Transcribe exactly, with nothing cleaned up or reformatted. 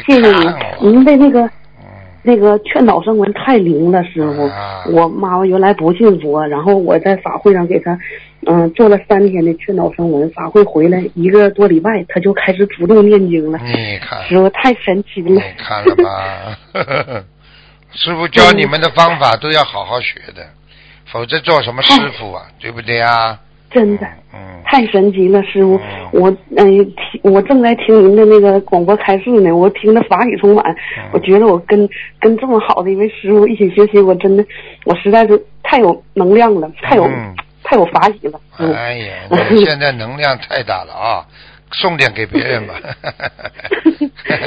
谢谢您，您的那个。那个劝导声文太灵了，师傅。啊、我妈妈原来不信佛，然后我在法会上给她，嗯、呃，做了三天的劝导声文。法会回来一个多礼拜，她就开始主动念经了。 你看， 师傅太神奇了。 你看了吧？师傅教你们的方法都要好好学的，否则做什么师傅啊？对不对啊？ 真的， 嗯，嗯太神奇了，师傅。 嗯、 我嗯、呃，听我正在听您的那个广播开示呢，我听得法喜充满。 嗯、 我觉得我跟跟这么好的一位师傅一起学习，我真的，我实在是太有能量了，太有、嗯、太有法喜了。 哎呀，你现在能量太大了啊！送点给别人吧。